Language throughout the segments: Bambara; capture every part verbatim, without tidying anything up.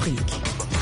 Afrique.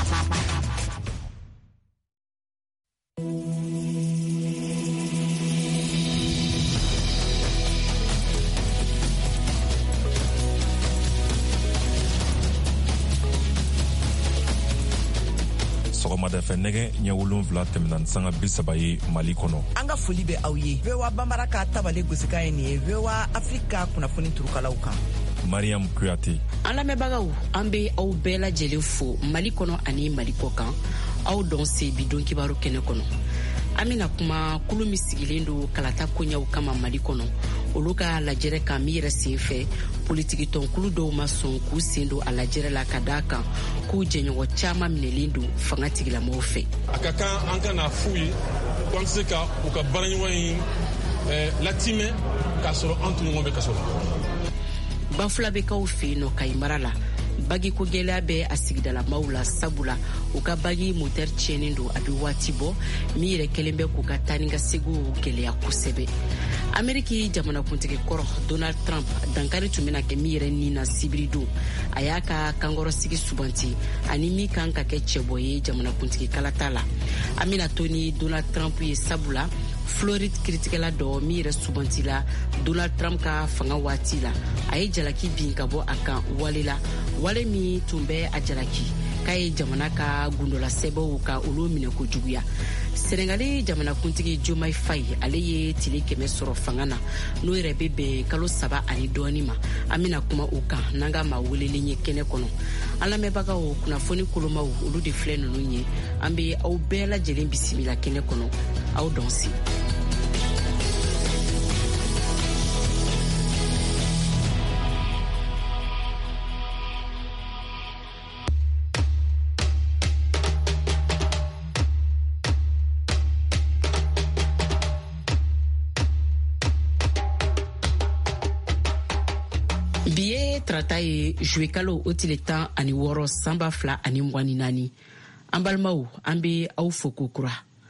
sɔgɔmada fɛ nɛgɛ ɲɛ wolonwula tɛmɛna sanga bi saba ye Mali kɔnɔ. An ka foli bɛ aw ye. V O A Bambara ka tabale gosika ye nin ye V O A Afrika kunnafoni turukalaw kan. Mariam Kuyate. An lamɛnbagaw, an bɛ aw bɛɛ lajɛlen fo Mali kɔnɔ ani Mali kɔ kan. Aw dɔn se bi don kibaru kɛnɛ kɔnɔ. An bɛna kuma kulu min sigilen don kalata koɲɛw kama Mali kɔnɔ. Olu ka lajɛrɛ kan min yɛrɛ sen fɛ politiki tɔnkulu dɔw ma sɔn k'u sen don a lajɛrɛ la ka d'a kan k'u jɛɲɔgɔn caman minɛlen don fanga tigilamɔgɔw fɛ. A ka kan an ka na f'u ye ko an tɛ se ka u ka baaraɲɔgɔn in latimɛ k'a sɔrɔ an tun ɲɔgɔn bɛ kaso la. Bafula bɛ k'aw fɛ yen nɔ Kayi mara la. Bagi ko gɛlɛya bɛ a sigidalamaw la sabula u ka bagi moteur tiɲɛnen don a bɛ waati bɔ min yɛrɛ kɛlen bɛ k'u ka taa ni ka seginw gɛlɛya kosɛbɛ. Ameriki jamanakuntigi kɔrɔ Donald Trump dankari tun bɛna kɛ min yɛrɛ nin na sibiri don a y'a ka kankɔrɔsigi subanti ani min kan ka kɛ cɛbɔ ye jamanakuntigi kalata la. An bɛna to ni Donald Trump ye sabula Floride kiritigɛla dɔ min yɛrɛ subantila Donald Trump ka fanga waati la a ye jalaki bin ka bɔ a kan wale la wale min tun bɛ a jalaki k'a ye jamana ka gundola sɛbɛnw ka olu minɛ ko juguya. Senegali jamanakuntigi Diomaye Faye ale ye tile kɛmɛ sɔrɔ fanga na n'o yɛrɛ bɛ bɛn kalo saba ani dɔɔni ma. An bɛna kuma o kan n'an ka maa welelen ye kɛnɛ kɔnɔ. An lamɛnbagaw kunnafoni kolomaw olu de filɛ ninnu ye. An bɛ aw bɛɛ lajɛlen bisimila kɛnɛ kɔnɔ. Aw dɔn si. Biye trata ye juwe kalo o tile tan ani wɔɔrɔ sanba fila ani mugan ni naani. An balimaw an bɛ aw fo ko kura.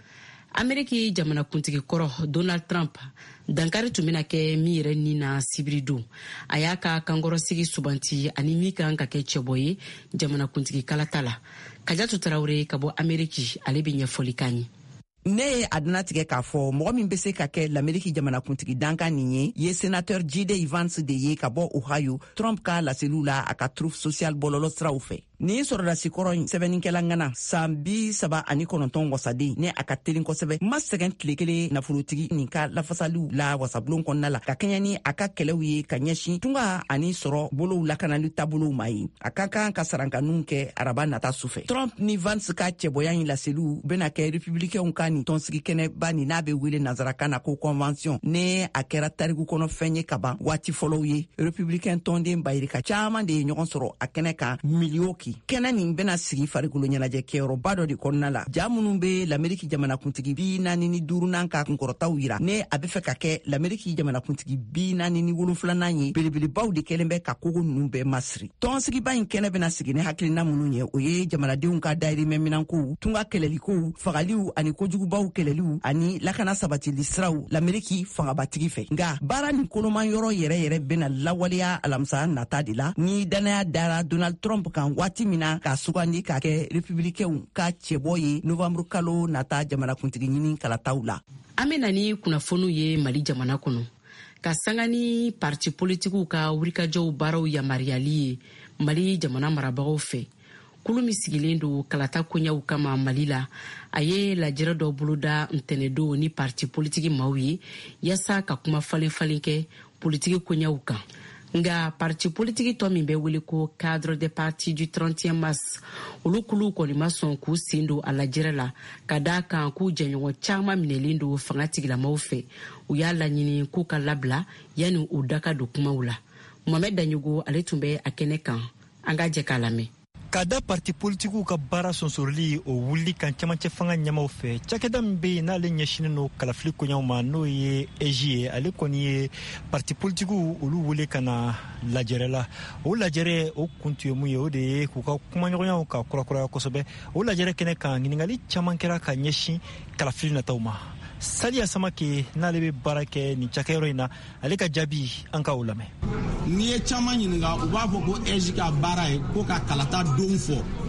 Ameriki jamanakuntigi kɔrɔ Donald Trump dankari tun bɛna kɛ min yɛrɛ nin na sibiri don a y'a ka kankɔrɔsigi subanti ani min kan ka kɛ cɛbɔ ye jamanakuntigi kalata la. Kajatu Tarawele ka bɔ Ameriki ale bɛ ɲɛfɔli k'an ye. Ne ye a dana tigɛ k'a fɔ mɔgɔ min bɛ se ka kɛ l'Amérique jamanakuntigi dankan nin ye ye sénateur J D Vance de ye ka bɔ Ohio Trump ka laseliw la a ka troupe social bɔlɔlɔ siraw fɛ. Nin sɔrɔdasi kɔrɔ in sɛbɛnnikɛla ŋana san bi saba ani kɔnɔntɔn wasaden ne a ka teli kosɛbɛ ma sɛgɛn tile kelen nafolotigi nin ka lafasaliw la wasabulon kɔnɔna la ka kɛɲɛ ni a ka kɛlɛw ye ka ɲɛsin tunga ani sɔrɔ bolow lakanali taabolow ma ye a ka kan ka sarankanu kɛ araba nata sufɛ. Trump ni Vance ka cɛbɔya in laseliw bena kɛ républicainw ka nin tɔnsigi kɛnɛba nin n'a bɛ wele nazarakan na ko convention ne a kɛra tariku kɔnɔ fɛn ye kaban waati fɔlɔw ye républicain tɔnden bayirika caman de ye ɲɔgɔn sɔrɔ a kɛnɛ kan miliyoki. Kɛnɛ nin bena sigi farikolo ɲɛnajɛ kɛyɔrɔba dɔ de kɔnɔna la ja minnu be l'Amérique jamanakuntigi bi naani ni duurunan ka kunkɔrɔtaw yira ne a be fɛ ka kɛ l'Amérique jamanakuntigi bi naani ni wolonfilanan ye belebelebaw de kɛlen bɛ ka kogo ninnu bɛɛ masiri. Tɔnsigiba in kɛnɛ bena sigi ne hakilina minnu ye o ye jamanadenw ka dayirimɛ minankow tunga kɛlɛlikow fagaliw ani kojugubaw kɛlɛliw ani lakana sabatili siraw l'Amérique fangabatigi fɛ. Nga baara ni koloman yɔrɔ yɛrɛ yɛrɛ bena lawaleya alamisa nata de la ni danaya dara Donald Trump kan waati mina ka sugandi ka kɛ républicainw ka cɛbɔ ye novembre kalo nata jamanakuntigi ɲini kalataw la. An bɛna ni kunnafoniw ye Mali jamana kɔnɔ ka sanga ni parti politikiw ka wulikajɔw baaraw yamariyali ye Mali jamana marabagaw fɛ. Kulu min sigilen don kalata koɲɛw kama Mali la a ye lajɛrɛ dɔ boloda ntɛnɛdon ni parti politiki maaw ye yasa ka kuma falen falen kɛ politiki koɲɛw kan. Nga parti politiki tɔ min bɛ wele ko cadre de parti du trente et un mars olu kulu kɔni ma sɔn k'u sen don a lajɛrɛ la ka d'a kan k'u jɛɲɔgɔn caman minɛlen don fanga tigilamɔgɔw fɛ u y'a laɲini k'u ka labila yanni u da ka don kumaw la. Mohamed Danyogo ale tun bɛ a kɛnɛ kan an ka jɛ k'a lamɛn. Ka da parti politikiw ka baara sɔnsorili o wuli kan camancɛ fanga ɲɛmaw fɛ cakɛda min bɛ yen n'ale ɲɛsinen no kalafili koɲaw ma n'o ye E J ye ale kɔni ye parti politikiw olu wele ka na lajɛrɛ la o lajɛrɛ o kun tun ye mun ye o de ye k'u ka kumaɲɔgɔnyaw ka kurakuraya kosɛbɛ o lajɛrɛ kɛnɛ kan ɲiningali caman kɛra ka ɲɛsin kalafili nataw ma. Saliya Samake n'ale bɛ baara kɛ nin cakɛyɔrɔ in na ale ka jaabi an ka o lamɛn. N'i ye caman ɲininka u b'a fɔ ko E J ka baara ye ko ka kalata don fɔ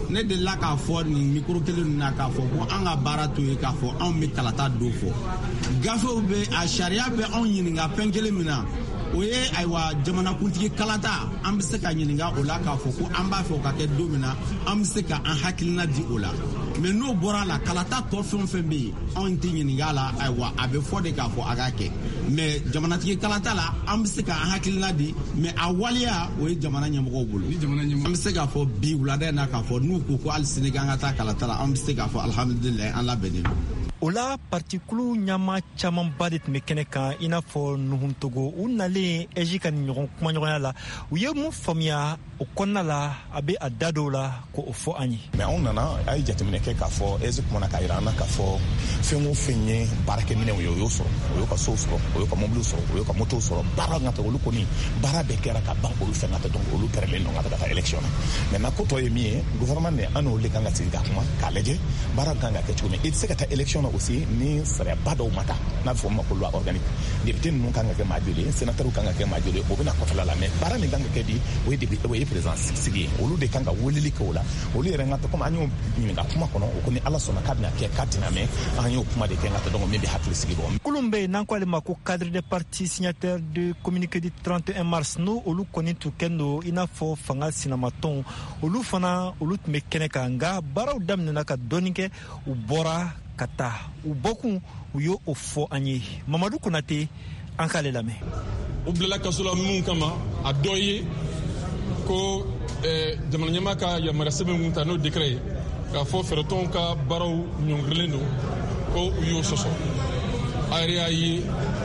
ne de la k'a fɔ nin micro kelen na k'a fɔ ko an ka baara to ye k'a fɔ anw bɛ kalata do fɔ gafew bɛ a sariya bɛ anw ɲininka fɛn kelen min na o ye ayiwa jamanakuntigi kalata an bɛ se ka ɲininka o la k'a fɔ ko an b'a fɛ o ka kɛ don min na an bɛ se ka an hakilina di o la mais n'o bɔra la kalata tɔ fɛn o fɛn bɛ yen anw tɛ ɲininka a la ayiwa a bɛ fɔ de k'a fɔ a ka kɛ mais jamanatigi kalata la an bɛ se ka an hakilina di mais a waleya o ye jamana ɲɛmɔgɔw bolo an bɛ se k'a fɔ bi wulada in na k'a fɔ n'u ko ko hali sini k'an ka taa kalata la an bɛ se k'a fɔ alhamdulilayi an labɛnnen don. O la partikulu ɲama camanba de tun bɛ kɛnɛ kan i n'a fɔ Nuhun Togo u nalen Eji ka ɲɔgɔn kumaɲɔgɔnya la u ye mun faamuya o kɔnɔna la a bɛ a da dɔw la k'o fɔ an ye. mais anw nana a ye jateminɛ kɛ k'a fɔ Eji kumana k'a jira an na k'a fɔ fɛn o fɛn ye baarakɛminɛw ye o y'o sɔrɔ o y'o ka sow sɔrɔ o y'o ka mobiliw sɔrɔ o y'o ka motow sɔrɔ baara ka olu kɔni baara bɛɛ kɛra ka ban olu fɛn ka tɛ donc olu pɛrɛlen don ka taa ka taa élection na maintenant ko tɔ ye min ye gouvernement ni an n'olu de kan ka sigi ka kuma k'a lajɛ baara kan ka kɛ cogo min i tɛ se ka taa élection na aussi ni sariaba dɔw ma ta n'a bɛ fɔ o ma ko loi organique député ninnu kan ka kɛ maa joli ye sénateur kan ka kɛ maa joli ye o bɛna kɔfɛla la mais baara min kan ka kɛ bi o ye o ye président sigi ye olu de kan ka weleli kɛ o la olu yɛrɛ ka comme an y'o ɲininka kuma kɔnɔ o ko ni ala sɔnna k'a bɛna kɛ k'a tɛna mɛn an y'o kuma de kɛ ka taa donc min bɛ hakili sigi bɔ. Kulun bɛ yen n'an ko ale ma ko cadre de parti signataire de communiqué du trente et un mars n'o olu kɔni tun kɛlen don i n'a fɔ fanga sinamatɔnw olu fana olu tun bɛ kɛnɛ kan nka baaraw daminɛna ka dɔɔni kɛ u bɔra ka taa u bɔkun u y'o fɔ an ye Mamadu Konate an k'ale lamɛn. u bilala kaso la mun kama a dɔ ye ko jamana ɲɛmaa ka yamaruya sɛbɛn kun ta n'o décret ye k'a fɔ fɛɛrɛtɔnw ka baaraw ɲɔngirilen don ko u y'o sɔsɔ a yɛrɛ y'a ye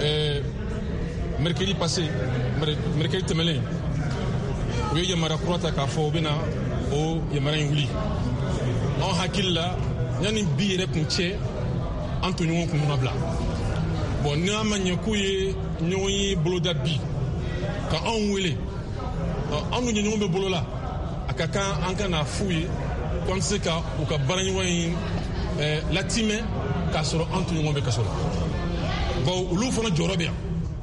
mercredi passé mercredi tɛmɛlen u ye yamaruya kura ta k'a fɔ u bɛna o yamaruya in wuli anw hakili la yanni bi yɛrɛ kun cɛ an to ɲɔgɔn kun na bila bon n'a ma ɲɛ k'u ye ɲɔgɔn ye boloda bi ka anw wele an dun ɲɔgɔn bɛ bolo la a ka kan an ka na f'u ye ko an tɛ se ka u ka baaraɲɔgɔn in latimɛ k'a sɔrɔ an to ɲɔgɔn bɛ kaso la bon olu fana jɔyɔrɔ bɛ yan.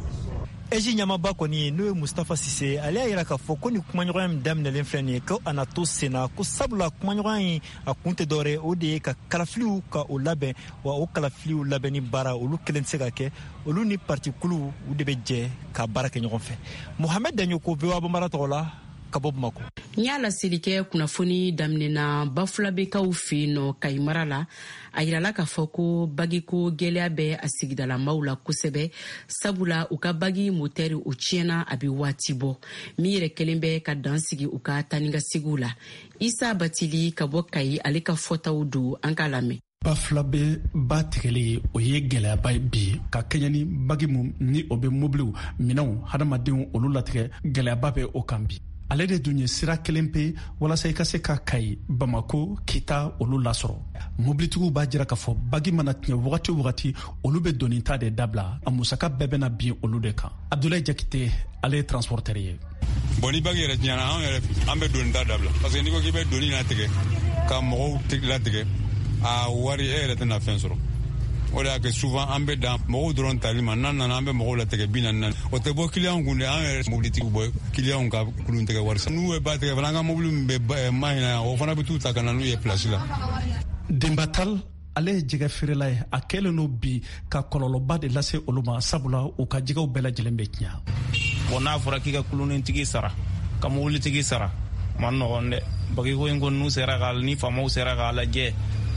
Eji ɲamaba kɔni n'o ye Mustafa Sise ale y'a jira k'a fɔ ko ni kumaɲɔgɔnya min daminɛlen filɛ nin ye ko a na to senna ko sabula kumaɲɔgɔnya in a kun tɛ dɔwɛrɛ o de ye ka kalafiliw ka o labɛn wa o kalafiliw labɛnni baara olu kelen tɛ se ka kɛ olu ni partikulu u de bɛ jɛ ka baara kɛ ɲɔgɔn fɛ. Mohamed Daɲoko V O A Banbara tɔgɔ la ka bɔ Bamako. N y'a laseli kɛ kunnafoni daminɛna Bafulabekaw fɛ yen nɔ Kayi mara la a yirala k'a fɔ ko bagiko gɛlɛya bɛ a sigidalamaw la kosɛbɛ sabula u ka bagi motɛri o tiɲɛna a bɛ waati bɔ min yɛrɛ kelen bɛ ka dan sigi u ka tani ka segiw la. Isa Batili ka bɔ Kayi ale ka fɔtaw don an k'a lamɛn. Bafulabe ba tigɛli o ye gɛlɛyaba ye bi ka kɛɲɛ ni bagi mun ni o bɛ mobiliw minɛnw hadamadenw olu latigɛ gɛlɛyaba bɛ o kan bi. Ale de dun ye sira kelen pe walasa i ka se ka Kayi Bamako Kita olu lasɔrɔ. Mobilitigiw b'a jira k'a fɔ bagi mana tiɲɛ wagati o wagati olu bɛ doni ta de dabila a musaka bɛɛ bɛna bin olu de kan. Abdoulaye Jakite ale ye transporteur ye. Bon ni bagi yɛrɛ tiɲɛna an yɛrɛ an bɛ doni ta dabila parce que n'i ko k'i bɛ doni latigɛ ka mɔgɔw latigɛ a wari e yɛrɛ tɛna fɛn sɔrɔ. O de y'a kɛ souvent an bɛ dan mɔgɔw dɔrɔn tali ma n'an nana an bɛ mɔgɔw latigɛ bi naani naani o tɛ bɔ client kun de an yɛrɛ mobilitigiw bɔ client ka kulun tigɛ wari sa n'u ye ba tigɛ fana an ka mobili min bɛ maɲina o fana bɛ t'u ta ka na n'u ye place la. Denbatal ale ye jɛgɛ feerela ye a kɛlen n'o bi ka kɔlɔlɔba de lase olu ma sabula u ka jɛgɛw bɛɛ lajɛlen bɛ tiɲɛ. Bon n'a fɔra k'i ka kulunintigi sara ka mobilitigi sara man nɔgɔn dɛ bagiko in ko n'u sera k'a ni faamaw sera k'a lajɛ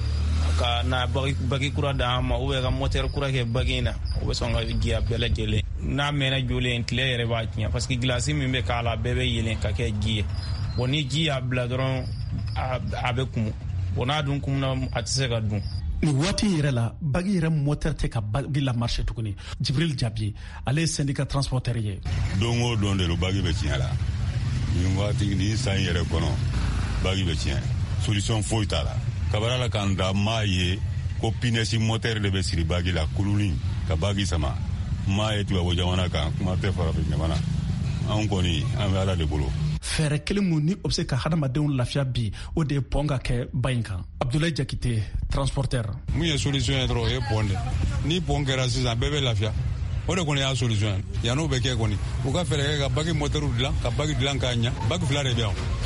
ka na bagi kura d'an ma ou bien ka moteur kura kɛ bagi in na o bɛ sɔn ka giya bɛɛ lajɛlen n'a mɛnna jolen tile yɛrɛ b'a tiɲɛ parce que glace min bɛ k'a la bɛɛ bɛ yelen ka kɛ ji ye bon ni ji y'a bila dɔrɔn a bɛ kumu bon n'a dun kumuna a tɛ se ka dun. Ni waati yɛrɛ la bagi yɛrɛ moteur tɛ ka bagi la marché tuguni. Jibril Jabi ale ye syndicat transporteur ye. Don o don de bagi bɛ tiɲɛ la nin waati ni san yɛrɛ kɔnɔ bagi bɛ tiɲɛ solution foyi t'a la. Kabara la k'an da maa ye ko pinɛsi moteur de bɛ siri bagi la kuluni ka bagi sama maa ye tubabu jamana kan kuma tɛ farafin jamana anw kɔni an bɛ ala de bolo. Fɛɛrɛ kelen mun ni o bɛ se ka hadamadenw lafiya bi o de ye pɔn ka kɛ ba in kan. Abdoulaye Jakite transporteur. Mun ye solution ye dɔrɔn o ye pɔn de ni pɔn kɛra sisan bɛɛ bɛ lafiya o de kɔni y'a solution ye yan'o bɛ kɛ kɔni u ka fɛɛrɛ kɛ ka bagi moteur dilan ka bagi dilan k'a ɲɛ bagi fila de bɛ yan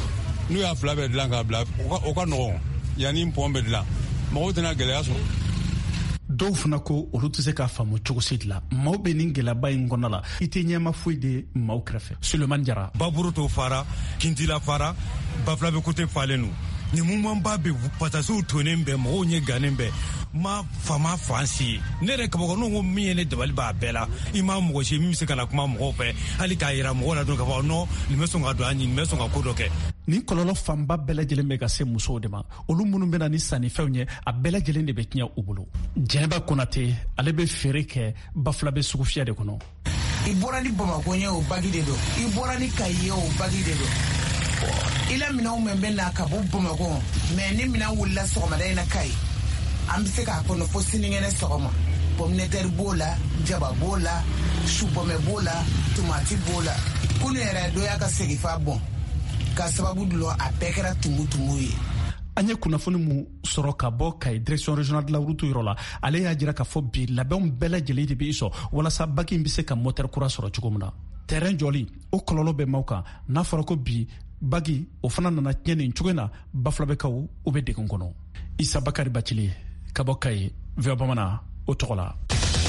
n'u y'a fila bɛɛ dilan k'a bila o ka nɔgɔn yanni pɔn bɛ dilan mɔgɔw tɛna gɛlɛya sɔrɔ. dɔw fana ko olu tɛ se k'a faamu cogosi de la maaw bɛ nin gɛlɛyaba in kɔnɔna la i tɛ ɲɛma foyi de maaw kɛrɛfɛ. Sulemani Jara. Baburu to fara Kintila fara Bafulabe kote falen no ni mumamba bɛ patasiw tonen bɛɛ mɔgɔw ɲɛ gannen bɛɛ ma fama fansi ne yɛrɛ kabakɔnɔw ko min ye ne dabali b'a bɛɛ la i ma mɔgɔ si min bɛ se ka na kuma mɔgɔw fɛ hali k'a yira mɔgɔw la dɔrɔn k'a fɔ non nin bɛ sɔn ka don a ɲini nin bɛ sɔn ka ko dɔ kɛ. Nin kɔlɔlɔ fanba bɛɛ lajɛlen bɛ ka se musow de ma olu minnu bɛ na ni sannifɛnw ye a bɛɛ lajɛlen de bɛ tiɲɛ u bolo. Jɛnɛba Konate ale bɛ feere kɛ Bafulabe sugu fiyɛ de kɔnɔ. I bɔra ni Bamakɔ ye o bagi de don i bɔra ni Kayi ye o bagi de don i la minɛnw mɛn bɛ na ka bɔ Bamakɔ mɛ ni minɛn wulila sɔgɔmada in na Kayi an bɛ se k'a kɔnɔ fo sinikɛnɛ sɔgɔma pomnɛtɛri b'o la jaba b'o la supɔmɛ b'o la tomati b'o la kunu yɛrɛ dɔ y'a ka segifa bɔn ka sababu dulɔ a bɛɛ kɛra tumu-tumu ye. An ye kunnafoni min sɔrɔ ka bɔ Kayi direction régionale de la route yɔrɔ la ale y'a jira k'a fɔ bi labɛnw bɛɛ lajɛlen de bɛ i sɔrɔ walasa baki in bɛ se ka moteur kura sɔrɔ cogo min na. Terrain jɔli o kɔlɔlɔ bɛ maaw kan n'a fɔra ko bi bagi o fana nana tiɲɛ nin cogo in na Bafulabekaw u bɛ degun kɔnɔ. Isa Bakari Bacili ka bɔ Kayi V O A Bamanan o tɔgɔ la.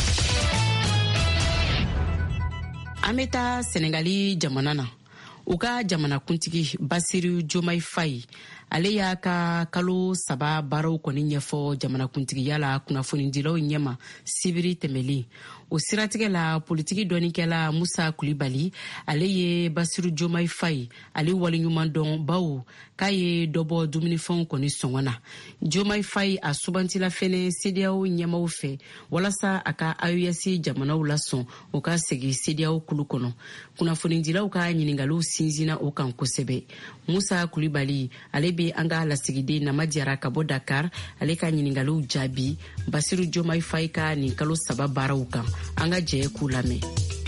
An bɛ taa Senegali jamana na u ka jamanakuntigi Basiru Diomaye Faye ale y'a ka kalo saba baaraw kɔni ɲɛfɔ jamanakuntigiya la kunnafonidilaw ɲɛma sibiri tɛmɛlen o siratigɛ la politiki dɔɔnikɛla Musa Kulibali ale ye Basiru Diomaye Faye ale waleɲuman dɔn bawo k'a ye dɔ bɔ dumunifɛnw kɔni sɔngɔ na. Diomaye Faye a subantila fɛnɛ C D A O ɲɛmaw fɛ walasa a ka A E S jamanaw lasɔn o ka segin C D A O kulu kɔnɔ. Kunnafonidilaw ka ɲiningaliw sinsinna o kan kosɛbɛ. Musa Kulibali ale be an ka lasigiden Nama Diarra ka bɔ Dakar ale ka ɲiningaliw jaabi Basiru Diomaye Faye ka nin kalo saba baaraw kan. An ka jɛ k'u lamɛn.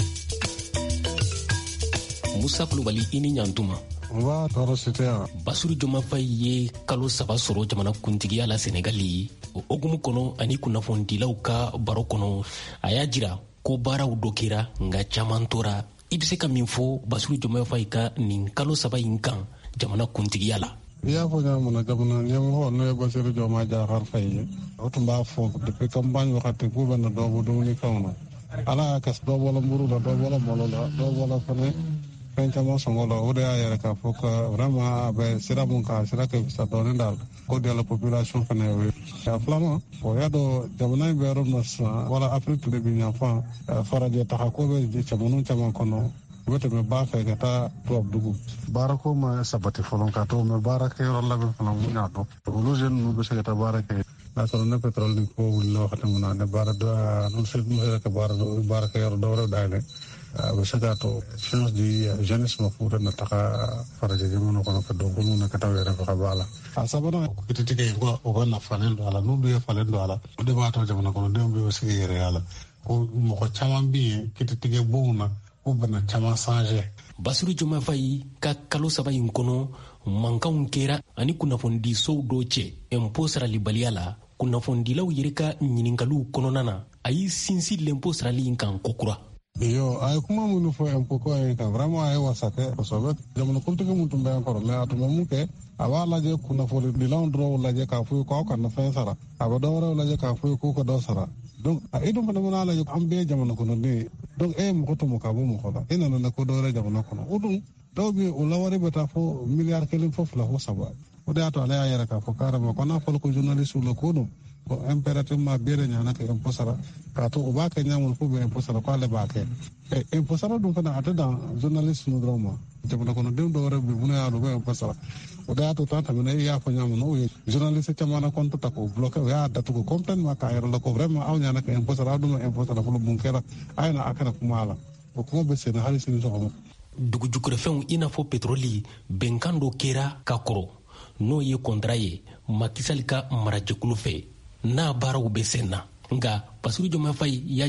Musa Kulibali i ni ɲantuma. Nba tɔɔrɔ si tɛ yan. Basiru Diomaye Faye ye kalo saba sɔrɔ jamanakuntigiya la Senegali o hokumu kɔnɔ ani kunnafonidilaw ka baro kɔnɔ a y'a jira ko baaraw dɔ kɛra nka caman tora. I bɛ se ka min fɔ Basiru Diomaye Faye ka nin kalo saba in kan jamanakuntigiya la? I y'a fɔ ɲa mun na jamana ɲɛmɔgɔ n'o ye Basiru Diomaye Diakhar Faye ye o tun b'a fɔ depuis campagne wagati k'u bɛ na dɔ bɔ dumunifɛnw na ala y'a kɛ dɔ bɔra mburu la dɔ bɔra malo la dɔ bɔra fɛnɛ fɛn caman sɔngɔ la o de y'a yɛrɛ k'a fɔ ka vraiment a bɛ sira mun kan a sira kɛ fisa dɔɔni da ko de la population fɛnɛ y'o ye. A filanan o y'a dɔn jamana in bɛ yɔrɔ min na sisan wala Afrique tile bi ɲafan farajɛ taga ko bɛ jamana caman kɔnɔ u bɛ tɛmɛ ba fɛ ka taa tubabudugu baara ko ma sabati fɔlɔ ka to mɛ baara kɛ yɔrɔ labɛn fana mun y'a dɔn olu jeunes ninnu bɛ se ka taa baara kɛ n'a sɔrɔ ne pétrole ni ko wulila wagati min na ne baara dɔ n'u se n'u ka baara dɔ baara kɛ yɔrɔ dɔ wɛrɛ dayɛlɛ a bɛ se k'a to chance di jeunesse ma furu na taga farajɛ jamana kɔnɔ ka dɔ bolo na ka taa yɛrɛ faga b'a la a sabanan kititigɛ in ko o ka nafalen don a la n'olu ye falen don a la o de b'a to jamana kɔnɔdenw bɛ se k'i yɛrɛ a la ko mɔgɔ caman bɛ yen kititigɛ bonw na ko bana caman sanjɛ. Basiru Diomaye Faye ka kalo saba in kɔnɔ mankanw kɛra ani kunnafonidisow dɔw cɛ impôt saralibaliya la kunnafonidilaw yɛrɛ ka ɲiningaliw kɔnɔna na a y'i sinsin l'impôt sarali in kan kokura. Yo, a ye kuma minnu fɔ impôt ko in kan vraiment a ye wasa kɛ kosɛbɛ jamanakuntigi min tun bɛ yan kɔrɔ mais a tun bɛ mun kɛ a b'a lajɛ kunnafonidilaw dɔrɔn lajɛ k'a fɔ k'aw kana fɛn sara a bɛ dɔ wɛrɛw lajɛ k'a fɔ k'u ka dɔ sara donc e dun fana mana lajɛ an bɛɛ ye jamana kɔnɔden ye donc e ye mɔgɔ tɔmɔ ka bɔ mɔgɔ la e nana na ko dɔ wɛrɛ jamana kɔnɔ o dun dɔw bɛ yen o lawari bɛ taa fɔ miliyari kelen fɔ fila fɔ saba o de y'a to ale y'a yɛrɛ k'a fɔ carrément ko n'a fɔra ko journaliste la ko don ko impérativement bɛɛ de ɲana ka impôt sara k'a to o b'a kɛ ɲa mun fo bɛ impôt sara k'ale b'a kɛ ɛ impôt sara dun fana a tɛ dan journaliste ninnu dɔrɔn ma jamana kɔnɔdenw dɔw wɛrɛ bɛ yen minnu y'a dɔn u bɛ impôt sara o de y'a to tan tɛmɛna e y'a fɔ ɲa mun n'o ye journaliste caman na compte ta k'o bloqué o y'a datugu complètement k'a yɛrɛ la ko vraiment aw ɲana ka impôt sara aw dun ma impôt sara fɔlɔ mun kɛra a ye na a kana kuma a la o kuma bɛ senna hali sini sɔgɔma. Dugujukɔrɔfɛnw i n'a fɔ pétrole bɛnkan dɔ kɛra ka kɔrɔ n'o ye contrat ye Macky Sall ka marajɛkulu fɛ n'a baaraw bɛ sen na nka Basiru Diomaye Faye y'a jira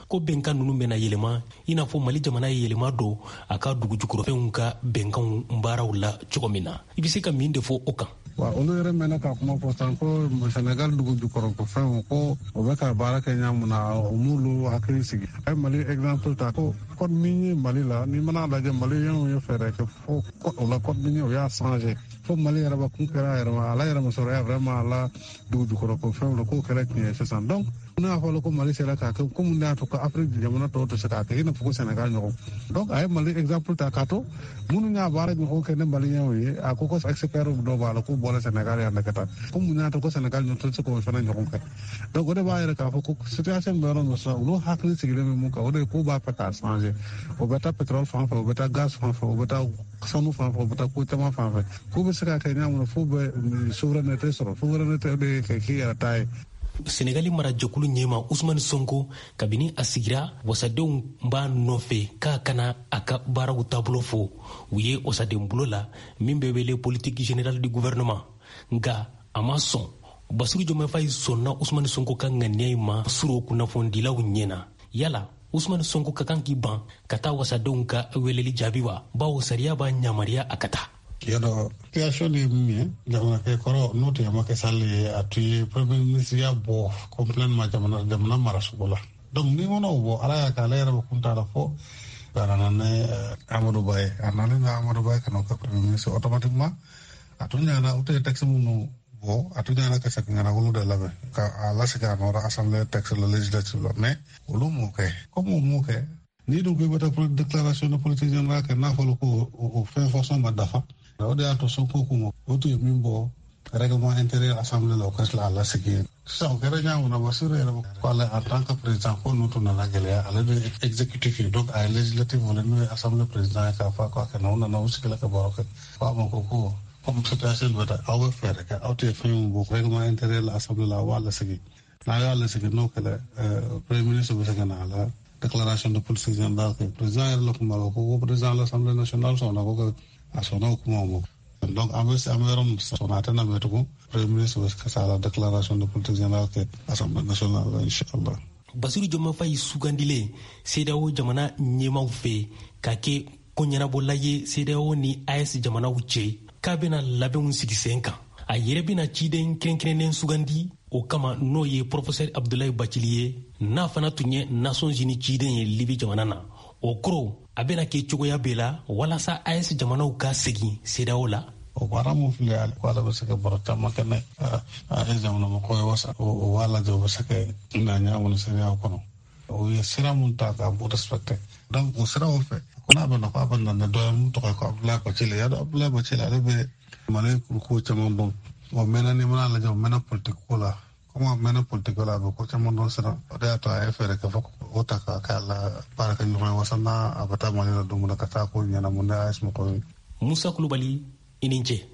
ko bɛnkan nunu bɛna yɛlɛma i n'a fɔ mali jamana ye yɛlɛma don a ka dugu jukɔrɔfɛnw ka bɛnkanw baaraw la cogo min na i bɛ se ka min de fɔ o kan. wa olu yɛrɛ mɛnna ka kuma fɔ san ko Senegal dugu jukɔrɔfɛnw ko o bɛ ka baara kɛ ɲa mun na o m'olu hakili sigi a ye Mali exemple ta ko code minier Mali la ni mana lajɛ maliyɛnw ye fɛɛrɛ kɛ fo o la code minier o y'a changer fo Mali yɛrɛ ba kun kɛra a yɛrɛ ma ala yɛrɛ ma sɔrɔ ya vraiment ala dugu jukɔrɔfɛnw la k'o kɛra tiɲɛ sisan donc n'a y'a fɔ ko Mali sera k'a kɛ comme n'a to ko Afrique jamana tɔw tɛ se k'a kɛ i n'a fɔ ko Senegal ɲɔgɔn donc a ye Mali exemple ta k'a to minnu y'a baara ɲɔgɔn kɛ ne maliyɛnw ye a ko ko expert dɔ b'a la k'u bɔra Senegal yan ka taa comme n'a to ko Senegal ɲɔgɔn tɛ se k'o fana ɲɔgɔn kɛ donc o de b'a yɛrɛ k'a fɔ ko situation bɛ yɔrɔ min sisan olu hakili sigilen bɛ mun kan o de ye k'u b'a fɛ k'a changer o bɛ taa pétrole fan fɛ o bɛ taa gaz fan fɛ o bɛ taa sanu fan fɛ o bɛ taa ko caman fan fɛ k'u bɛ se ka kɛ ɲa mun na f'u bɛ souveraineté sɔrɔ souveraineté de ye k'i yɛrɛ ta ye. Senegali marajɛkulu ɲɛma Usmani Sonko kabini a sigira wasadenw b'a nɔfɛ k'a kana a ka baaraw taabolo fo u ye wasaden bolo la min bɛ wele politique générale du gouvernement nka a ma sɔn Basiru Jomai Fayi sɔnna Usmani Sonko ka ŋaniya ma suro kunnafonidilaw ɲɛna yala Usmani Sonko ka kan k'i ban ka taa wasadenw ka weleli jaabi wa bawo sariya b'a yamariya a ka taa. yadɔ situation de ye min ye jamanakɛ kɔrɔ n'o tɛ Macky Sall ye a tun ye premier ministre ya bɔ complètement jamana jamana maracogo la donc ni kɔnɔ o bɔ ala y'a kɛ ale yɛrɛ bɛ kun t'a la fɔ a nana ni Amadou Ba ye a nalen ni Amadou Ba ye ka n'o kɛ premier ministre automatiquement a tun ɲana o tɛ texte minnu bɔ a tun ɲana ka segin ka na olu de labɛn ka a lasegin a nɔra assemblée texte la législative la mais olu m'o kɛ comme o m'o kɛ n'i dun ko i bɛ taa déclaration de politique générale kɛ n'a fɔra ko o fɛn fɔsɔn ma dafa o de y'a to Sonko kuma o tun ye min bɔ règlement intérieur assemblée la o ka tila a lasegin sisan o kɛra ɲa mun na Basiru yɛrɛ ko ale en tant que président ko n'u tun nana gɛlɛya ale bɛ exécutif ye donc a ye législative wala n'o ye assemblée président ye k'a fɔ k'a kɛ na o nana o sigila ka baro kɛ f'a ma ko ko comme situation bɛ taa aw bɛ fɛɛrɛ kɛ aw tɛ fɛn min bɔ règlement intérieur la assemblée la aw b'a lasegin n'a y'a lasegin n'o kɛlɛ premier ministre bɛ se ka na a la déclaration de politique générale que président yɛrɛ la kuma la ko président de l'Assemblée nationale sɔnna ko a sɔnna o kuma ma donc an bɛ an bɛ yɔrɔ min sɔnna a tɛna mɛn tugun premier ministre bɛ ka sa la déclaration de politique générale que Assemblée nationale la inchallah. Basiru Jomai Fayi sugandilen C D A O jamana ɲɛmaw fɛ ka kɛ ko ɲɛnabɔla ye C D A O ni A E S jamanaw cɛ k'a bɛna labɛnw sigi sen kan a yɛrɛ bɛna ciden kɛrɛnkɛrɛnnen sugandi o kama n'o ye professeur Abdoulaye Bathily ye n'a fana tun ye Nations Unies ciden ye Libi jamana na o kɔrɔ a bɛna kɛ cogoya bɛɛ la walasa A E S jamanaw ka segin C D A O la. o baara mun filɛ ale ko ala bɛ se ka baro caman kɛ n'a A E S jamana mɔgɔw ye wasa o b'a lajɛ o bɛ se ka na ɲa mun C D A O kɔnɔ o ye sira mun ta k'a b'o respecté donc o siraw fɛ ko n'a bɛ na ko a bɛ na ne dɔ ye mun tɔgɔ ye ko Abdoulaye Bathily y'a dɔn Abdoulaye Bathily ale bɛ Mali ko caman dɔn o mɛnna ni mana lajɛ o mɛnna politique ko la comme a mɛnna politique ko la a bɛ ko caman dɔn siran o de y'a to a ye fɛɛrɛ kɛ fɔ o ta k'a k'a la baarakɛ ɲɔgɔn ye wasa n'a a bɛ taa Mali la don min na ka taa ko ɲɛnabɔ ne A E S mɔgɔw ye. Musa Kulubali i ni ce.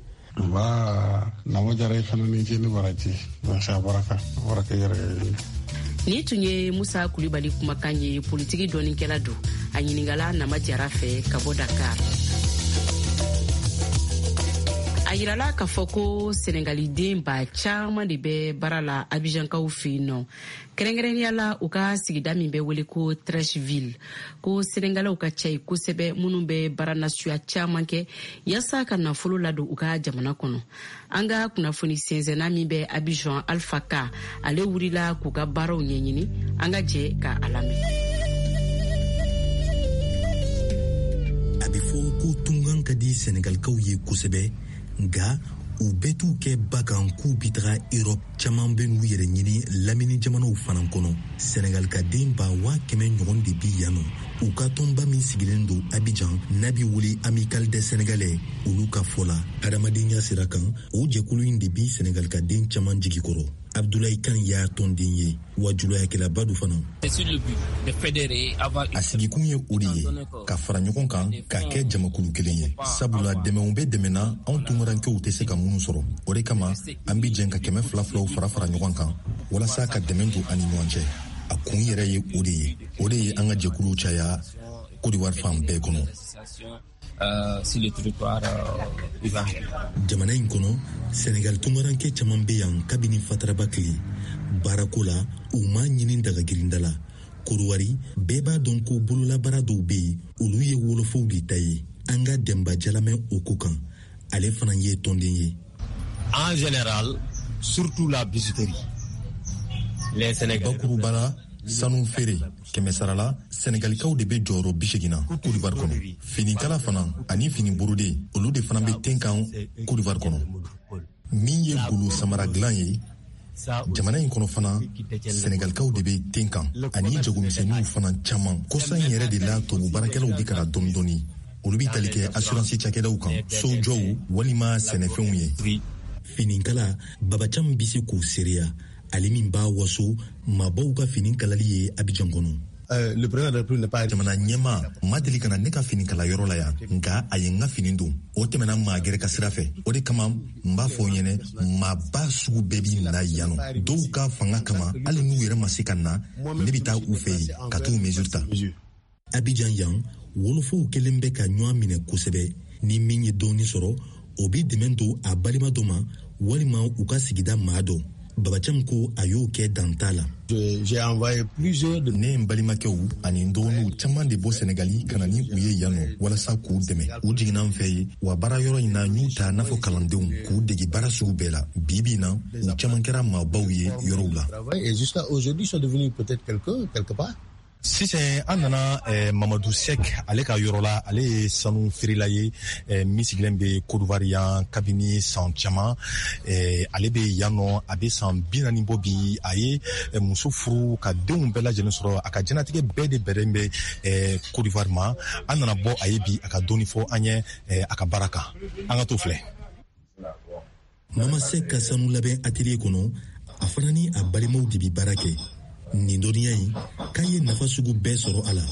nba nama jara i fana ni ce ni baraji masha baraka baraka yɛrɛ. Ni tun ye Musa Kulubali kumakan ye politiki dɔɔninkɛla don a ɲiningala Nama Jara fɛ ka bɔ Dakar. A yirala k'a fɔ ko Senegaliden ba caman de bɛ baara la Abidjankaw fɛ yen nɔ kɛrɛnkɛrɛnnenya la u ka sigida min bɛ wele ko Trècheville ko Senegalaw ka ca yen kosɛbɛ minnu bɛ baara nasuya caman kɛ yaasa ka nafolo ladon u ka jamana kɔnɔ. An ka kunnafoni sɛnsɛnna min bɛ Abidjan Alpha Ka ale wulila k'u ka baaraw ɲɛɲini an ka jɛ ka a lamɛn. A bɛ fɔ ko tungan ka di Senegalikaw ye kosɛbɛ nga u bɛɛ t'u kɛ bakan k'u bi taga Europe caman bɛ n'u yɛrɛ ɲini lamini jamanaw fana kɔnɔ. Senegal ka den ba waa kɛmɛ ɲɔgɔn de bi yan nɔ u ka tɔnba min sigilen don Abidjan n'a bi wuli Amical des Sénégalais olu ka fɔ la adamadenya sira kan o jɛkulu in de bi Senegal ka den caman jigi kɔrɔ. Abdoulaye Kane y'a tɔnden ye wa julayakɛlaba do fana. A sigikun ye o de ye ka fara ɲɔgɔn kan ka kɛ jamakulu kelen ye sabula dɛmɛw bɛ dɛmɛna anw tungarankew tɛ se ka minnu sɔrɔ o de kama an bi jɛn ka kɛmɛ fila filaw fara fara ɲɔgɔn kan walasa ka dɛmɛ don ani ɲɔgɔn cɛ. A kun yɛrɛ ye o de ye o de ye an ka jɛkulu caya Côte d'Ivoire fan bɛɛ kɔnɔ. Jamana in kɔnɔ Senegal tungaranke caman bɛ yan kabini fataraba tile baarako la u ma ɲini dagagirinda la Kodowari bɛɛ b'a dɔn ko bololabaara dɔw be yen olu ye wolofow de ta ye. An ka Demba Jalame o ko kan ale fana ye tɔnden ye. En général, surtout la bijouterie. Les Sénégalais. Bakurubala sanu feere kɛmɛ sarala Sénégalikaw de be jɔyɔrɔ bi segin na Côte d'Ivoire kɔnɔ. Finikala fana ani fini burude olu de fana be ten kan Côte d'Ivoire kɔnɔ. Min ye golo samara dilan ye jamana in kɔnɔ fana Sénégalikaw de be ten kan ani jagomisɛnninw fana caman. Kosa in yɛrɛ de la tubabu baarakɛlaw be ka dɔɔni dɔɔni. Olu bi tali kɛ assurance cakɛdaw kan sojɔw walima sɛnɛfɛnw ye. Finikala babacam bi se k'u sereya ale min b'a waso maabaw ka fini kalali ye Abidjan kɔnɔ. Le président de la République n'est pas jamana ɲɛma ma deli kana ne ka fini kala yɔrɔ la yan nka a ye n ka fini don o tɛmɛna maa gɛrɛ ka sira fɛ o de kama n b'a fɔ ɲɛnɛ maaba sugu bɛɛ bi na yan nɔ dɔw ka fanga kama hali n'u yɛrɛ ma se ka na ne bi taa u fɛ yen ka t'u mesure ta. Abidjan yan wolofow kelen bɛ ka ɲɔgɔn minɛ kosɛbɛ ni min ye dɔɔni sɔrɔ o bi dɛmɛ don a balima dɔ ma walima u ka sigida maa dɔ. Babacam ko a y'o kɛ dan t'a la. J'ai envoyé plusieurs de ne n balimakɛw ani n dɔgɔninw caman de bɔ Sénégali ka na ni u ye yan nɔ walasa k'u dɛmɛ u jiginna an fɛ ye wa baara yɔrɔ in na n y'u ta n'a fɔ kalandenw k'u degi baara sugu bɛɛ la bi bi na u caman kɛra maabaw ye yɔrɔw la. Et jusqu'à aujourd'hui sont devenus peut-être quelqu'un quelque part. Sisan an nana eh, Mamadou Sek ale ka yɔrɔ la ale ye sanu feerela ye eh, min sigilen bɛ Côte d'Ivoire yan kabini san caman eh, ale bɛ yan nɔ a bɛ san bi naani bɔ bi a ye eh, muso furu ka denw bɛɛ lajɛlen sɔrɔ a ka jɛnatigɛ bɛɛ de bɛrɛn bɛ eh, Côte d'Ivoire ma an nana bɔ a ye bi a ka dɔɔni fɔ an ye eh, a ka baara kan an ka t'o filɛ. Mama Sek ka sanu labɛn atelier kɔnɔ a fana ni a balimaw de bi baara kɛ. Nin dɔnniya in k'a ye nafa sugu bɛɛ sɔrɔ a la.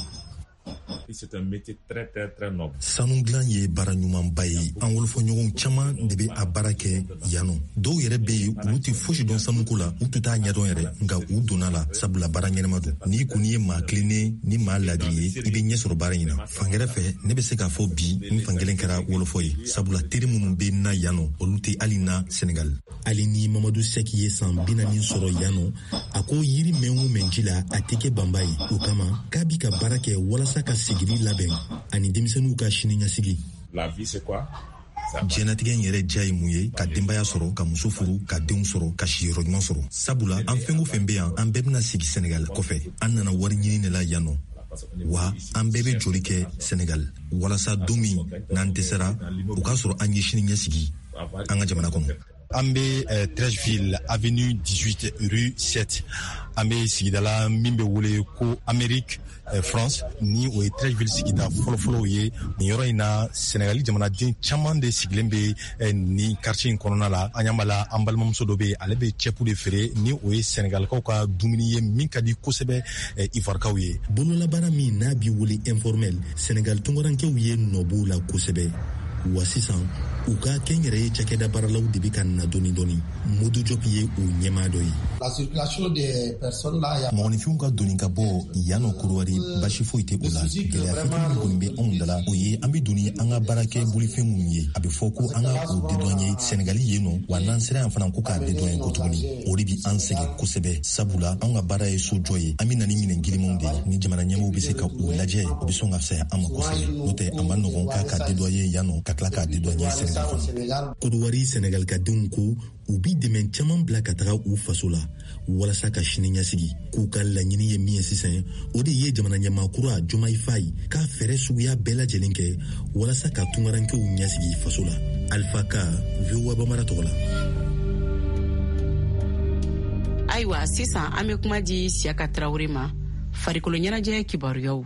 C'est un métier très très très noble. Sanu dilan ye baara ɲumanba ye an wolofɔɲɔgɔnw caman de bɛ a baara kɛ yan nɔ dɔw yɛrɛ bɛ yen olu tɛ fosi dɔn sanuko la u tɛ taa ɲɛdɔn yɛrɛ nka u donna la sabula baara ɲɛnama don n'i kɔni ye maa tilennen ni maa ladiri ye i bɛ ɲɛ sɔrɔ baara in na. Fangɛrɛ fɛ ne bɛ se k'a fɔ bi n fankelen kɛra wolofɔ ye sabula teri minnu bɛ na yan nɔ olu tɛ hali na Sénégal. Hali ni Mamadou Sek ye san bi naani sɔrɔ yan nɔ a ko yiri mɛn o mɛn ji la a tɛ kɛ banba ye o kama k'a bi ka baara kɛ walasa ka sigili labɛn ani denmisɛnninw ka siniɲɛsigi. La vie c'est quoi? Jɛnatigɛ in yɛrɛ diya ye mun ye ka denbaya sɔrɔ ka muso furu ka denw sɔrɔ ka siyɔrɔ ɲuman sɔrɔ sabula an fɛn o fɛn bɛ yan an bɛɛ bɛna sigi Sénégal kɔfɛ an nana wari ɲini de la yan nɔ wa an bɛɛ bɛ joli kɛ Sénégal walasa don min n'an dɛsɛra o k'a sɔrɔ an ye siniɲɛsigi an ka jamana kɔnɔ. An bɛ eh, Trècheville avenue dix-huit rue sept an bɛ sigida la min bɛ wele ko Amérique eh, France ni o ye Trècheville sigida fɔlɔfɔlɔw ye nin yɔrɔ in na Sénégali jamanaden caman de sigilen bɛ eh, nin quartier in kɔnɔna la an ɲa la an balimamuso dɔ bɛ yen ale bɛ cɛpu de feere ni o ye Sénégalikaw ka dumuni ye min ka di kosɛbɛ eh, Ivoirekaw ye. Bololabaara min n'a b'i wele informel Sénégal tunkarankew ye nɔbɔw la kosɛbɛ wa sisan u ka kɛnyɛrɛye cakɛda baaralaw de bɛ ka na dɔɔni dɔɔni Modou Diop ye o ɲɛmaa dɔ ye. La circulation des personnes là mɔgɔninfinw ka doni ka bɔ yan nɔ Kodowari basi foyi tɛ o la gɛlɛya fitinin min kɔni bɛ anw da la o ye an bɛ doni an ka baarakɛ bolifɛn minnu ye a bɛ fɔ ko an ka o dédouaner Sénégali yen nɔ wa n'an sera yan fana ko k'a dédouaner ko tuguni o de bi an sɛgɛn kosɛbɛ sabula an ka baara ye sojɔ ye an bɛ na ni minɛn girimanw de ye ni jamana ɲɛmɔgɔw bɛ se ka o lajɛ o bɛ sɔn ka fisaya an ma kosɛbɛ n'o tɛ an ma nɔgɔn k'a ka dédouaner yan nɔ ka tila k'a dédouaner Sénégal kɔnɔ. Kodowari Sénégal ka denw ko u bi dɛmɛ caman bila ka taga u faso la walasa ka siniɲɛsigi k'u ka laɲini ye min ye sisan o de ye jamana ɲɛmaakura Diomaye Faye k'a fɛɛrɛ suguya bɛɛ lajɛlen kɛ walasa ka tunkarankew ɲɛsigi faso la. Alpha Ka V O A Bamara tɔgɔ la. Ayiwa sisan an bɛ kuma di Siyaka Tarawele ma farikolo ɲɛnajɛ kibaruyaw.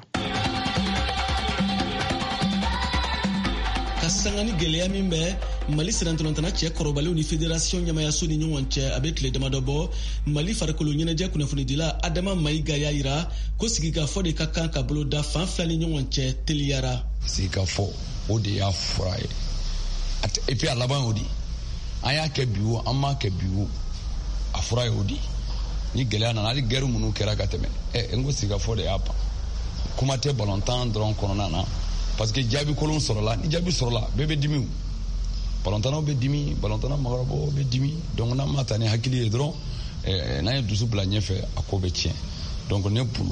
Ka sanga ni gɛlɛya min bɛ Mali sirantɔlɔntana cɛ kɔrɔbalenw ni fédération ɲɛmayaso ni ɲɔgɔn cɛ a bɛ tile damadɔ bɔ Mali farikolo ɲɛnajɛ kunnafonidila Adama Mayiga y'a yira ko sigikafɔ de ka kan ka bolo da fan fila ni ɲɔgɔn cɛ teliyara. Sigikafɔ o de y'a fura ye et puis a laban o di an y'a kɛ bi o an m'a kɛ bi o a fura ye o di ni gɛlɛya nana hali guerre minnu kɛra ka tɛmɛ ɛ n ko sigikafɔ de y'a ban kuma tɛ balontan dɔrɔn kɔnɔna na parce que jaabi kolon sɔrɔla ni jaabi sɔrɔla bɛɛ bɛ dimi o balontannaw bɛ dimi balontana magarabɔ bɛ dimi donc n'an ma ta ni hakili ye dɔrɔn n'an ye dusu bila ɲɛfɛ a ko bɛ tiɲɛ donc ne bolo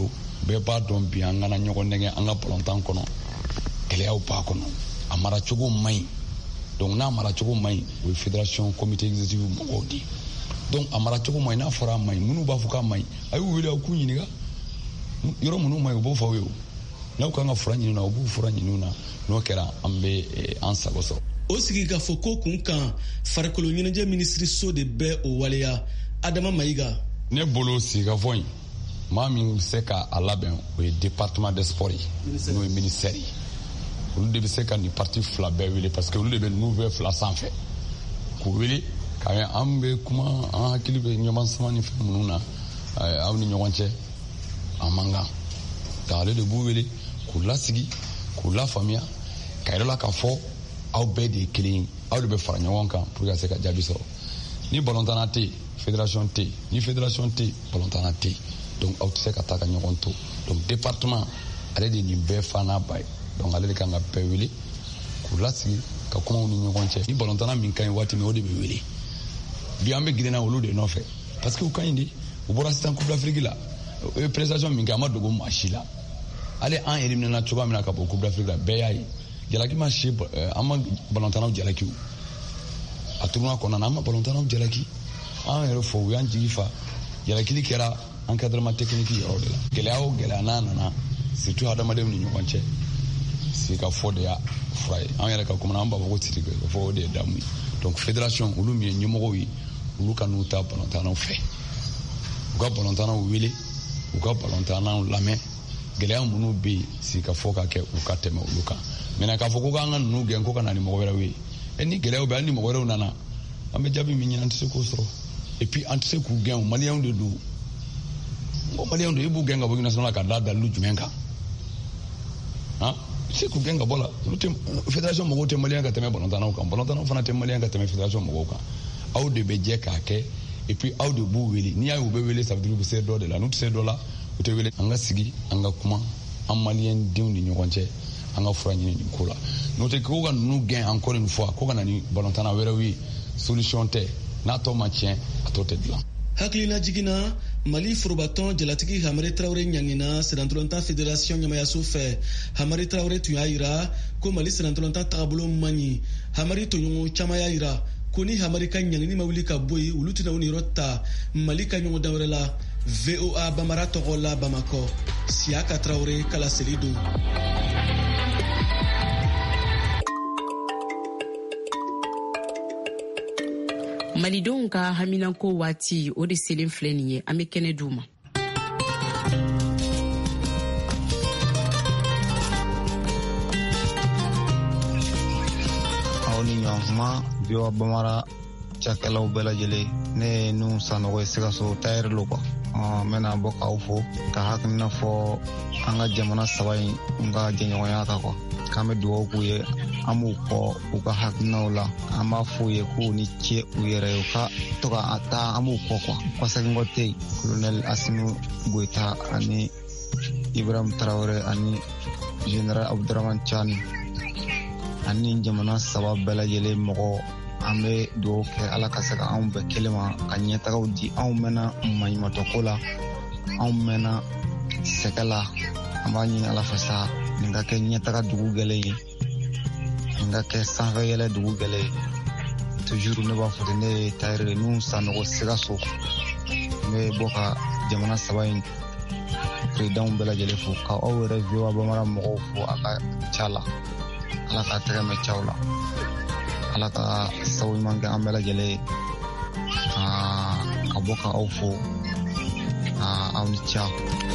bɛɛ b'a dɔn bi an kana ɲɔgɔn nɛgɛ an ka balontan kɔnɔ gɛlɛyaw b'a kɔnɔ a maracogo man ɲi donc n'a maracogo man ɲi o ye fédération comité exécutif mɔgɔw de donc a maracogo man ɲi n'a fɔra a man ɲi minnu b'a fɔ k'a man ɲi a y'u wele a k'u ɲininka yɔrɔ minnu man ɲi u b'o fɔ aw ye o n'aw kan ka fura ɲini na u b'u fura ɲini na n'o kɛra an bɛ an sago sɔrɔ. O sigi ka fɔ ko kun kan farikolo ɲɛnajɛ minisiriso de bɛ o waleya Adama Mayiga. Ne bolo sigikafɔ in maa min bɛ se k'a labɛn o ye département des sports ye n'o ye ministère ye olu de bɛ se ka nin parti fila bɛɛ wele parce que olu de bɛ ninnu bɛɛ fila sanfɛ k'u wele k'a ye an bɛ kuma an hakili bɛ ɲɔgɔn sama ni fɛn minnu na aw ni ɲɔgɔn cɛ a man kan k'ale de b'u wele k'u lasigi k'u lafaamuya ka yɛrɛ la k'a fɔ aw bɛɛ de ye kelen ye aw de bɛ fara ɲɔgɔn kan pour que ka se ka jaabi sɔrɔ ni balontanna tɛ yen fédération tɛ yen ni fédération tɛ yen balontanna tɛ yen donc aw tɛ se ka taa ka ɲɔgɔn to donc département ale de nin bɛɛ fa n'a ba ye donc ale de kan ka bɛɛ wele k'u lasigi ka kumaw ni ɲɔgɔn cɛ ni balontanna min ka ɲi waati min o de bɛ wele bi an bɛ girinna olu de nɔfɛ parce que u ka ɲi de u bɔra sisan coupe d'Afrique la o ye prestation min kɛ a ma dogo maa si la ale an éliminer cogoya min na ka bɔ coupe d'Afrique la bɛɛ y'a ye jalaki ma si an ma balontannaw jalaki a tournoi kɔnɔna na an ma balontannaw jalaki an yɛrɛ fɔ u y'an jigi fa jalakili kɛra encadrement technique yɔrɔ de la gɛlɛya o gɛlɛya n'a nana surtout hadamadenw ni ɲɔgɔn cɛ sigikafɔ de y'a fura ye an yɛrɛ ka kuma na an b'a fɔ ko sigikafɔ o de ye damu ye donc fédération olu min ye ɲɛmɔgɔw ye olu ka n'u ta balontannaw fɛ u ka balontannaw wele u ka balontannaw lamɛn gɛlɛya minnu bɛ yen sigikafɔ ka kɛ u ka tɛmɛ olu kan maintenant k'a fɔ ko k'an ka ninnu gɛn ko ka na ni mɔgɔ wɛrɛw ye ɛ ni gɛlɛyaw bɛ hali ni mɔgɔ wɛrɛw nana an bɛ jaabi min ɲini an tɛ se k'o sɔrɔ et puis an tɛ se k'u gɛn o maliyɛnw de don o maliyɛnw de i b'u gɛn ka bɔ équipe nationale ka da dalilu jumɛn kan han i se k'u gɛn ka bɔ la olu tɛ fédération mɔgɔw tɛ maliyɛn ka tɛmɛ balontannaw kan balontannaw fana tɛ maliyɛn ka tɛmɛ fédération mɔgɔw kan aw de bɛ jɛ k'a kɛ et puis aw de b'u wele n'i y'a ye u bɛ wele ça veut dire u bɛ se dɔ de la n'u tɛ se dɔ la u tɛ wele an ka sigi an ka kuma an maliyɛn denw ni ɲɔgɔn cɛ an ka fura ɲini nin ko la n'o tɛ ko ka ninnu gɛn encore une fois ko ka na ni balontanna wɛrɛw ye solution tɛ n'a tɔ ma tiɲɛ a tɔ tɛ dilan. Hakilina jiginna Mali forobatɔn jalatigi Hamari Traoré ɲangina senatolontan fédération ɲamayaso fɛ Hamari Traoré tun y'a jira ko Mali senatolontan tagabolo man ɲi Hamari tɔɲɔgɔn caman y'a jira ko ni Hamari ka ɲangini ma wuli ka bɔ yen olu tɛna u niyɔrɔ ta Mali ka ɲɔgɔn dan wɛrɛ la. V O A Bamara tɔgɔ la Bamakɔ Siaka Traoré kala seli don. Malidenw ka haminanko waati o de selen filɛ nin ye an bɛ kɛnɛ d'u ma. aw ni ɲɔgɔn kuma V O A Bamara cakɛlaw bɛɛ lajɛlen ne ye nu sanɔgɔ ye Sikaso tayɛri lo kuwa n bɛna bɔ k'aw fo ka hakilina fɔ an ka jamana saba in n ka jɛɲɔgɔnya kan kuwa k'an bɛ dugawu k'u ye an b'u kɔ u ka hakilinaw la an b'a f'u ye k'u ni ce u yɛrɛ ye u ka to ka taa an b'u kɔ kuwa kɔsɛginkɔ tɛ yen kolonɛli Asimi Goyita ani Ibrahim Traoré ani général Abdurahmane Chani ani jamana saba bɛɛ lajɛlen mɔgɔ an bɛ dugawu kɛ Ala ka se ka anw bɛɛ kelen ma ka ɲɛtagaw di anw mɛnna maɲumatɔko la anw mɛnna sɛgɛ la an b'a ɲini Ala fɛ sa nin ka kɛ ɲɛtaga dugu gɛlɛn ye nin ka kɛ sanfɛ yɛlɛ dugu gɛlɛn ye toujours ne b'a fɔ ten ne ye Tayɛri nu sanɔgɔ Sikaso n bɛ bɔ ka jamana saba in présidents bɛɛ lajɛlen fo ka aw yɛrɛ V O A Bamara mɔgɔw fo a ka ca la Ala ka tɛgɛ mɛn caw la Ala ka sababu ɲuman kɛ an bɛɛ lajɛlen ka bɔ ka aw fo aw ni ca.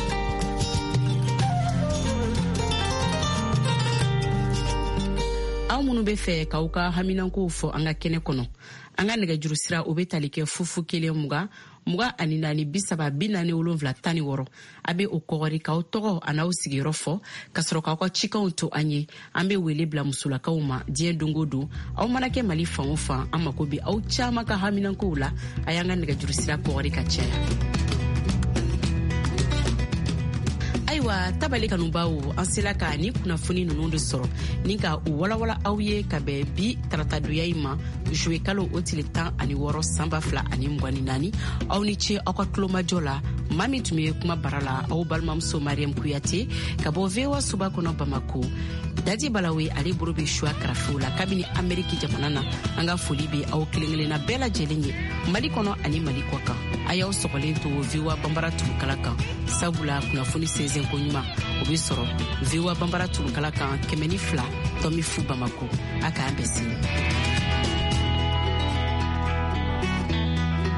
aw minnu bɛ fɛ k'aw ka haminankow fɔ an ka kɛnɛ kɔnɔ an ka nɛgɛjuru sira o bɛ tali kɛ fufu kelen mugan mugan ani naani bi saba bi naani wolonwula tan ni wɔɔrɔ a bɛ o kɔgɔri k'aw tɔgɔ a n'aw sigiyɔrɔ fɔ ka sɔrɔ k'aw ka cikanw to an ye an bɛ wele bila musolakaw ma diɲɛ don o don aw mana kɛ Mali fan o fan an mako bɛ aw caman ka haminankow la a y'an ka nɛgɛjuru sira kɔgɔri ka caya. Ayiwa tabali kanubaw an sela ka ni kunnafoni nunu de sɔrɔ ni ka u walawala aw ye ka bɛn bi taratadoya yi ma juwe kalo o tile tan ani wɔɔrɔ sanba fila ani mugani naani aw ni ce aw ka tulomajɔ la maa min tun be kuma bara la aw balimamuso mariam kuyate ka bɔ voa suba kɔnɔ bamako. Dadi Balawe ale boro be shua karafew la kabini Ameriki jamana na an ka foli be aw kelen kelenna bɛɛ lajɛlen ye Mali kɔnɔ ani Mali kɔ kan. A y'aw sɔgɔlen to voa banbara turukala kan sabula kunnafoni sɛnsɛn ko ɲuman o be sɔrɔ voa banbara turukala kan kɛmɛ ni fila tɔmi fu Bamako. A k'an bɛɛ sini.